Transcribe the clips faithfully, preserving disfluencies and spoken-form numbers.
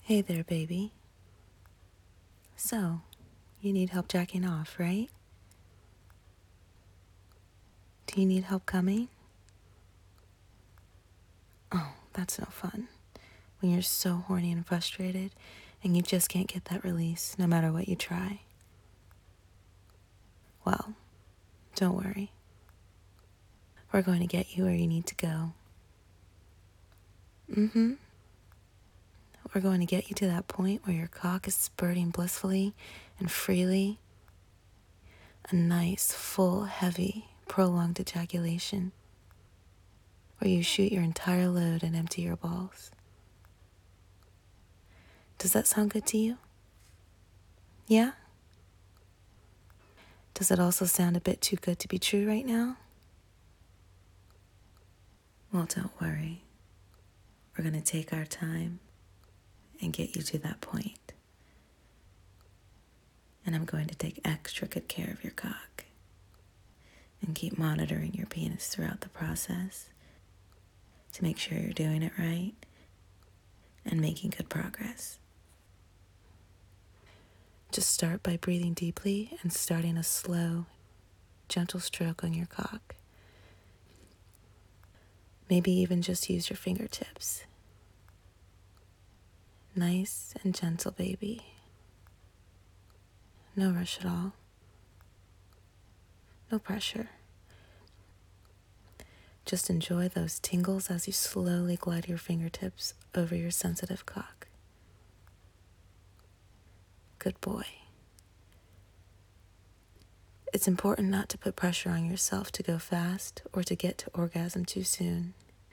Hey there, baby. So, you need help jacking off, right? Do you need help coming? Oh, that's no fun. When you're so horny and frustrated and you just can't get that release no matter what you try. Well, don't worry. We're going to get you where you need to go. Mm-hmm. We're going to get you to that point where your cock is spurting blissfully and freely. A nice, full, heavy, prolonged ejaculation where you shoot your entire load and empty your balls. Does that sound good to you? Yeah? Does it also sound a bit too good to be true right now? Well, don't worry. We're going to take our time and get you to that point. And I'm going to take extra good care of your cock and keep monitoring your penis throughout the process to make sure you're doing it right and making good progress. Just start by breathing deeply and starting a slow, gentle stroke on your cock. Maybe even just use your fingertips. Nice and gentle, baby. No rush at all. No pressure. Just enjoy those tingles as you slowly glide your fingertips over your sensitive cock. Good boy. It's important not to put pressure on yourself to go fast or to get to orgasm too soon.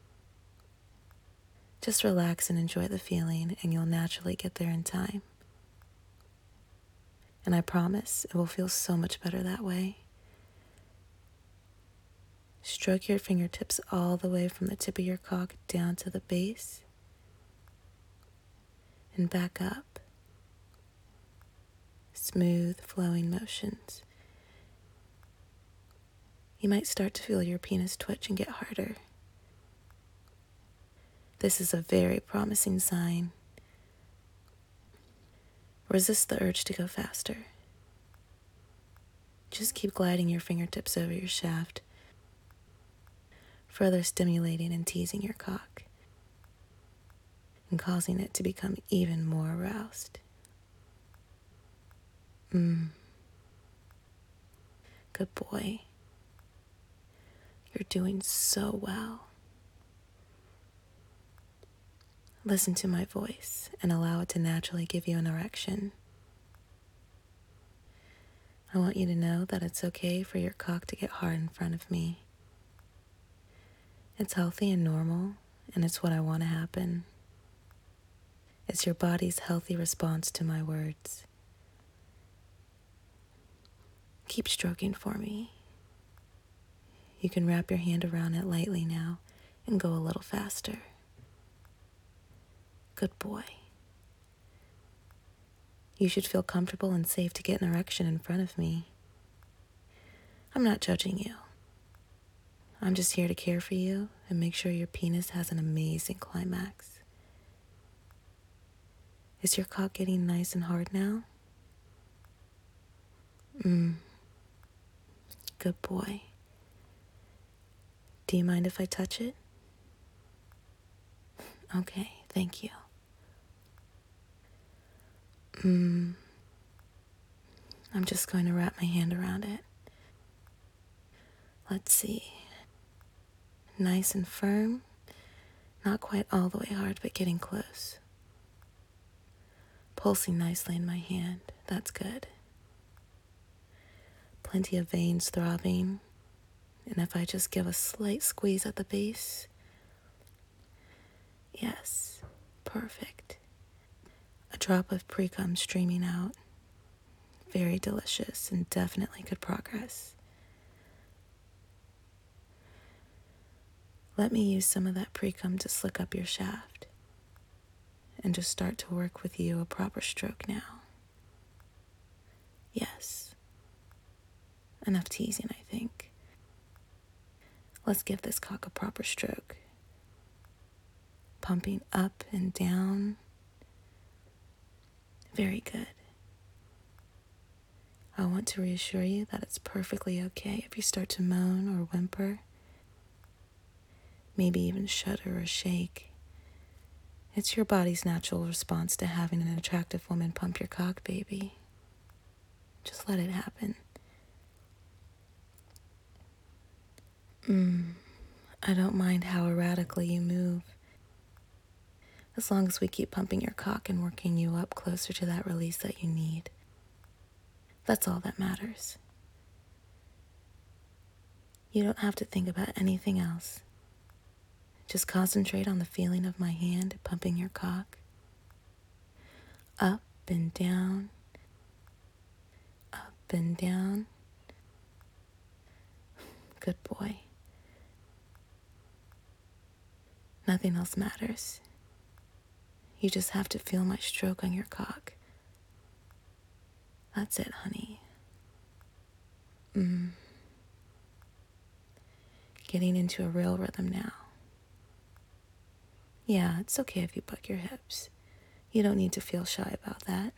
Just relax and enjoy the feeling, and you'll naturally get there in time. And I promise it will feel so much better that way. Stroke your fingertips all the way from the tip of your cock down to the base and back up. Smooth, flowing motions. You might start to feel your penis twitch and get harder. This is a very promising sign. Resist the urge to go faster. Just keep gliding your fingertips over your shaft, further stimulating and teasing your cock, and causing it to become even more aroused. Mmm. Good boy. You're doing so well. Listen to my voice and allow it to naturally give you an erection. I want you to know that it's okay for your cock to get hard in front of me. It's healthy and normal, and it's what I want to happen. It's your body's healthy response to my words. Keep stroking for me. You can wrap your hand around it lightly now and go a little faster. Good boy. You should feel comfortable and safe to get an erection in front of me. I'm not judging you. I'm just here to care for you and make sure your penis has an amazing climax. Is your cock getting nice and hard now? Mmm. Good boy. Do you mind if I touch it? Okay, thank you. Mmm. I'm just going to wrap my hand around it. Let's see. Nice and firm. Not quite all the way hard, but getting close. Pulsing nicely in my hand. That's good. Plenty of veins throbbing. And if I just give a slight squeeze at the base. Yes, perfect. A drop of pre-cum streaming out. Very delicious and definitely good progress. Let me use some of that pre-cum to slick up your shaft and just start to work with you a proper stroke now. Yes. Enough teasing, I think. Let's give this cock a proper stroke. Pumping up and down, Very good. I want to reassure you that it's perfectly okay if you start to moan or whimper, maybe even shudder or shake. It's your body's natural response to having an attractive woman pump your cock, baby. Just let it happen. Mm, I don't mind how erratically you move, as long as we keep pumping your cock and working you up closer to that release that you need. That's all that matters. You don't have to think about anything else. Just concentrate on the feeling of my hand pumping your cock. Up and down, up and down. Good boy. Nothing else matters. You just have to feel my stroke on your cock. That's it, honey. Mm. Getting into a real rhythm now. Yeah, it's okay if you buck your hips. You don't need to feel shy about that.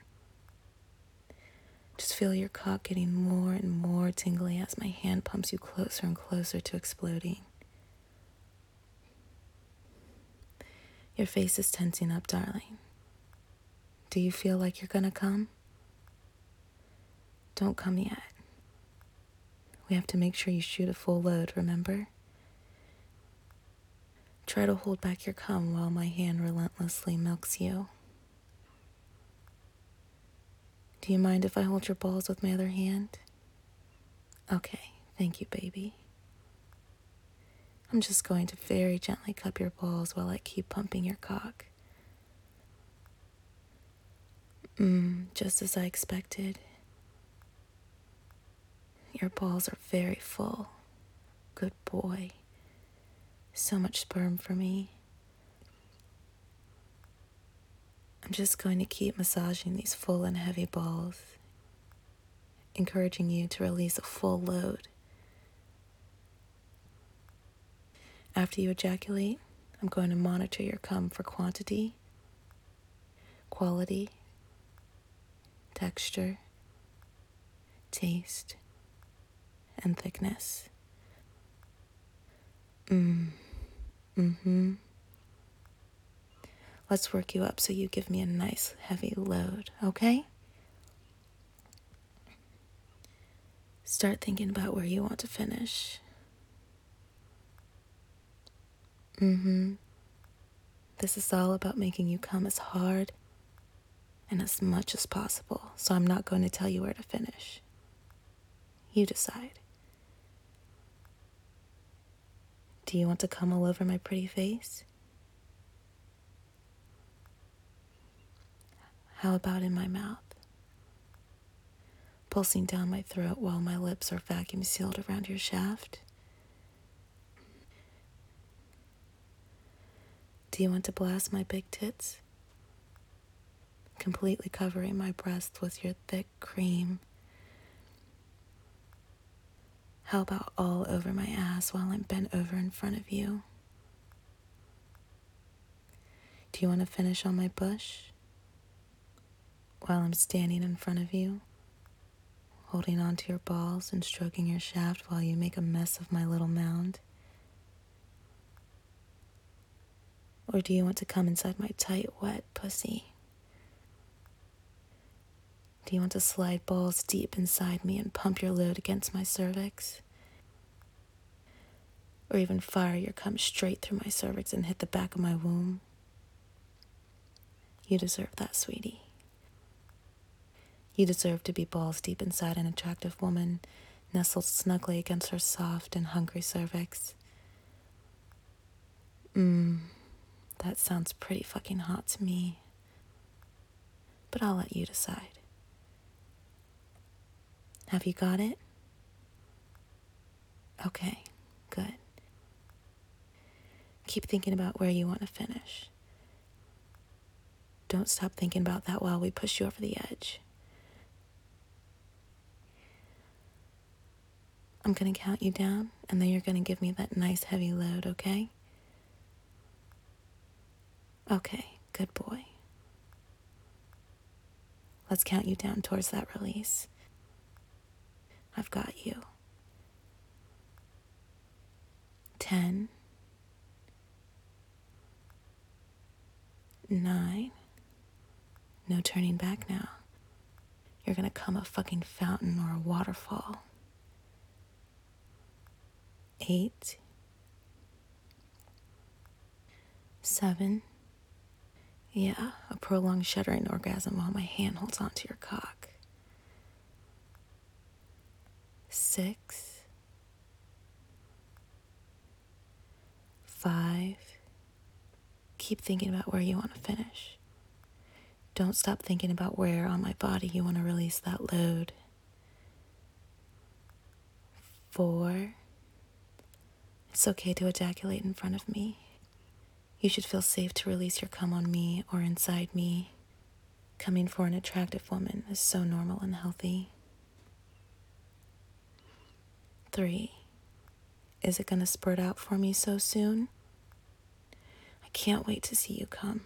Just feel your cock getting more and more tingly as my hand pumps you closer and closer to exploding. Your face is tensing up, darling. Do you feel like you're gonna come? Don't come yet. We have to make sure you shoot a full load, remember? Try to hold back your cum while my hand relentlessly milks you. Do you mind if I hold your balls with my other hand? Okay, thank you, baby. I'm just going to very gently cup your balls while I keep pumping your cock. Mmm, just as I expected. Your balls are very full. Good boy. So much sperm for me. I'm just going to keep massaging these full and heavy balls, encouraging you to release a full load. After you ejaculate, I'm going to monitor your cum for quantity, quality, texture, taste, and thickness. Mmm. Mm-hmm. Let's work you up so you give me a nice heavy load, okay? Start thinking about where you want to finish. Mm-hmm. This is all about making you come as hard and as much as possible, so I'm not going to tell you where to finish. You decide. Do you want to come all over my pretty face? How about in my mouth? Pulsing down my throat while my lips are vacuum sealed around your shaft? Do you want to blast my big tits? Completely covering my breasts with your thick cream. How about all over my ass while I'm bent over in front of you? Do you want to finish on my bush? While I'm standing in front of you, holding onto your balls and stroking your shaft while you make a mess of my little mound? Or do you want to come inside my tight, wet pussy? Do you want to slide balls deep inside me and pump your load against my cervix? Or even fire your cum straight through my cervix and hit the back of my womb? You deserve that, sweetie. You deserve to be balls deep inside an attractive woman, nestled snugly against her soft and hungry cervix. Mmm, that sounds pretty fucking hot to me. But I'll let you decide. Have you got it? Okay, good. Keep thinking about where you want to finish. Don't stop thinking about that while we push you over the edge. I'm going to count you down, and then you're going to give me that nice heavy load, okay? Okay, good boy. Let's count you down towards that release. I've got you. Ten. Nine. No turning back now. You're gonna come a fucking fountain or a waterfall. Eight. Seven. Yeah, a prolonged shuddering orgasm while my hand holds onto your cock. Six. Five. Keep thinking about where you want to finish. Don't stop thinking about where on my body you want to release that load. Four. It's okay to ejaculate in front of me. You should feel safe to release your cum on me or inside me. Coming for an attractive woman is so normal and healthy. Three. Is it gonna spurt out for me so soon? I can't wait to see you come.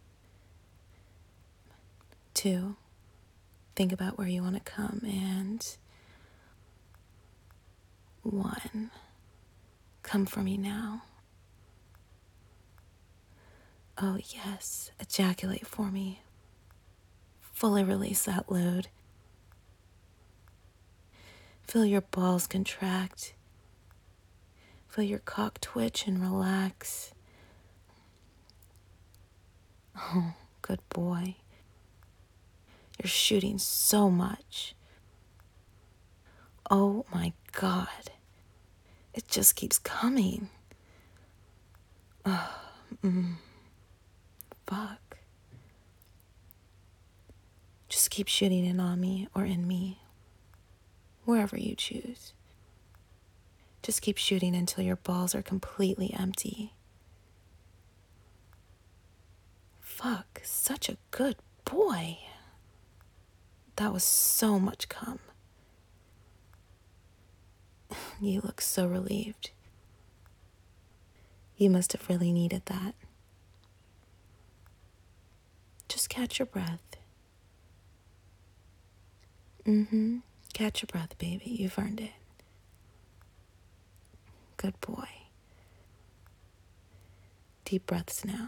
Two. Think about where you want to come. And one. Come for me now. Oh yes, ejaculate for me. Fully release that load. Feel your balls contract. Feel your cock twitch and relax. Oh, good boy. You're shooting so much. Oh my God. It just keeps coming. Oh, mm, fuck. Just keep shooting in on me or in me. Wherever you choose. Just keep shooting until your balls are completely empty. Fuck, such a good boy. That was so much cum. You look so relieved. You must have really needed that. Just catch your breath. Mm-hmm. Catch your breath, baby. You've earned it. Good boy. Deep breaths now.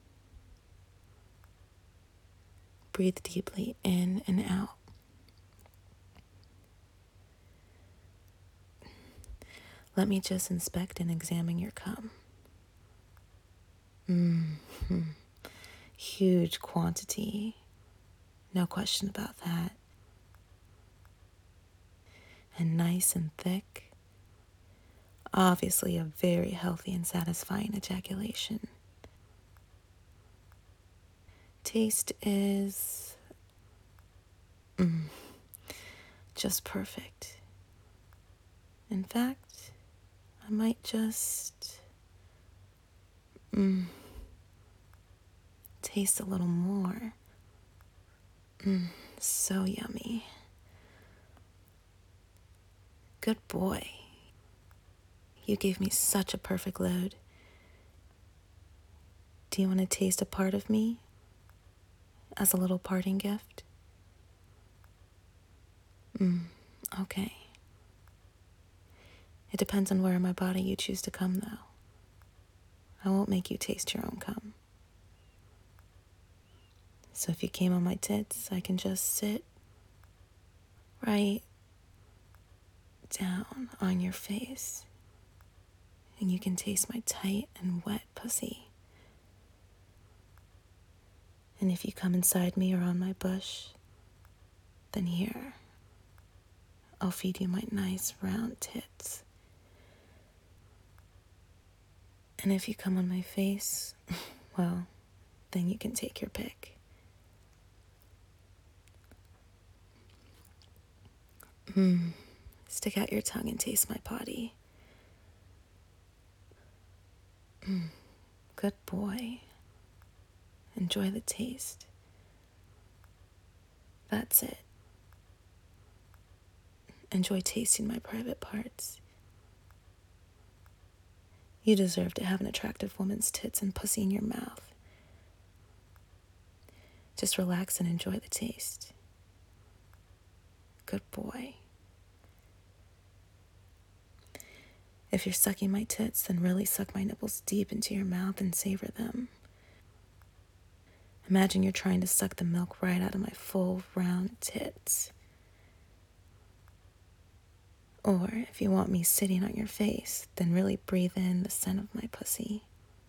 Breathe deeply in and out. Let me just inspect and examine your cum. Mm-hmm. Huge quantity. No question about that. And nice and thick. Obviously a very healthy and satisfying ejaculation. Taste is mm, just perfect. In fact, I might just mm, taste a little more. Mm, so yummy. Good boy. You gave me such a perfect load. Do you want to taste a part of me as a little parting gift? Mm, okay. It depends on where in my body you choose to come, though. I won't make you taste your own cum. So if you came on my tits, I can just sit right down on your face, and you can taste my tight and wet pussy. And if you come inside me or on my bush, then here, I'll feed you my nice round tits. And if you come on my face, well, then you can take your pick. Mm. Stick out your tongue and taste my potty. Mm. Good boy. Enjoy the taste. That's it. Enjoy tasting my private parts. You deserve to have an attractive woman's tits and pussy in your mouth. Just relax and enjoy the taste. Good boy. If you're sucking my tits, then really suck my nipples deep into your mouth and savor them. Imagine you're trying to suck the milk right out of my full, round tits. Or if you want me sitting on your face, then really breathe in the scent of my pussy.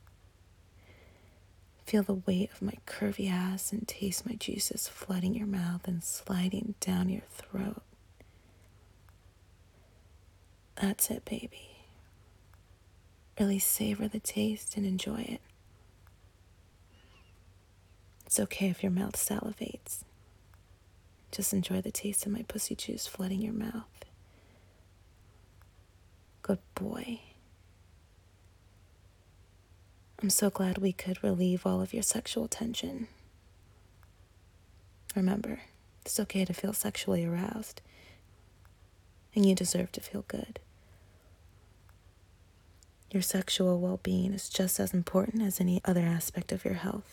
Feel the weight of my curvy ass and taste my juices flooding your mouth and sliding down your throat. That's it, baby. Really savor the taste and enjoy it. It's okay if your mouth salivates. Just enjoy the taste of my pussy juice flooding your mouth. Good boy. I'm so glad we could relieve all of your sexual tension. Remember, it's okay to feel sexually aroused, and you deserve to feel good. Your sexual well-being is just as important as any other aspect of your health.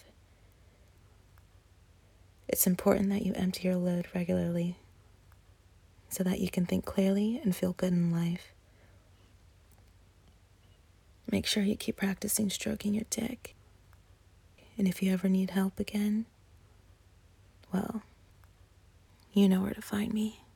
It's important that you empty your load regularly so that you can think clearly and feel good in life. Make sure you keep practicing stroking your dick. And if you ever need help again, well, you know where to find me.